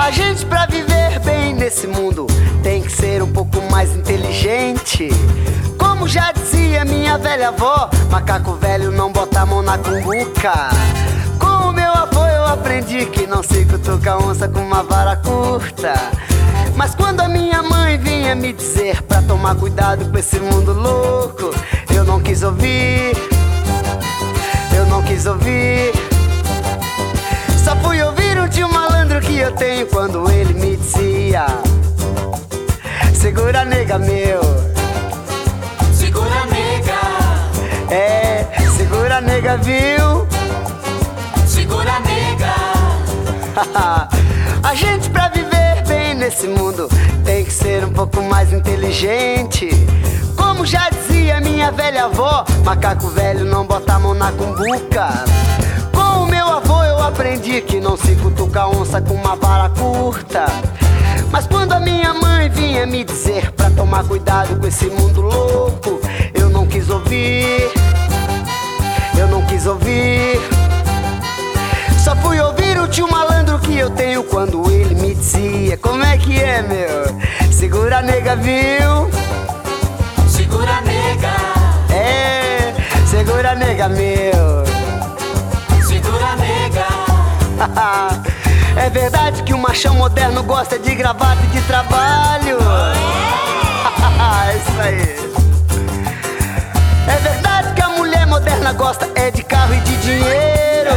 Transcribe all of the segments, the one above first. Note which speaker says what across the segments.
Speaker 1: A gente pra viver bem nesse mundo tem que ser um pouco mais inteligente. Como já dizia minha velha avó, macaco velho não bota a mão na cumbuca. Com o meu avô eu aprendi que não se cutuca onça com uma vara curta. Mas quando a minha mãe vinha me dizer pra tomar cuidado com esse mundo louco, eu não quis ouvir, eu não quis ouvir. Só fui ouvir um tio malandro que eu tenho quando ele me dizia: segura nega meu,
Speaker 2: segura nega,
Speaker 1: é, segura nega viu?
Speaker 2: segura nega.
Speaker 1: A gente pra viver bem nesse mundo tem que ser um pouco mais inteligente. Como já dizia minha velha avó, macaco velho não bota a mão na cumbuca. Com o meu avô eu aprendi que não se cutuca onça com uma vara curta. Mas quando a minha mãe vinha me dizer pra tomar cuidado com esse mundo louco, eu não quis ouvir, eu não quis ouvir. Só fui ouvir o tio malandro que eu tenho quando ele me dizia: como é que é, meu? Segura nega, viu?
Speaker 2: Segura nega,
Speaker 1: É, segura nega, meu.
Speaker 2: segura nega.
Speaker 1: É verdade que o machão moderno gosta de gravata e de trabalho. Isso aí. É verdade que a mulher moderna gosta é de carro e de dinheiro.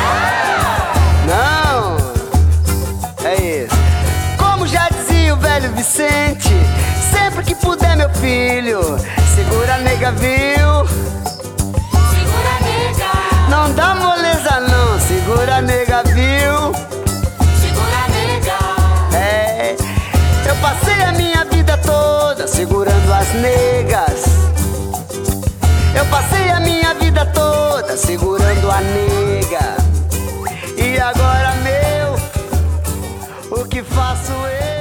Speaker 1: Não, é isso. Como já dizia o velho Vicente, sempre que puder, meu filho, segura nega, viu?
Speaker 2: Segura nega,
Speaker 1: Não dá moleza não, segura nega, viu?
Speaker 2: segura nega.
Speaker 1: É, eu passei a minha vida toda segurando as negas. Eu passei a minha vida toda segurando a nega. E agora, meu, o que faço eu?